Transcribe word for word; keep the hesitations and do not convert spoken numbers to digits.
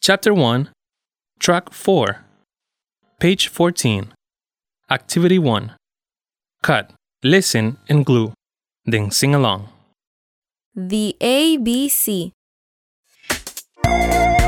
Chapter one, Track four, Page fourteen. Activity one. Cut, listen, and glue. Then sing along. The A B C.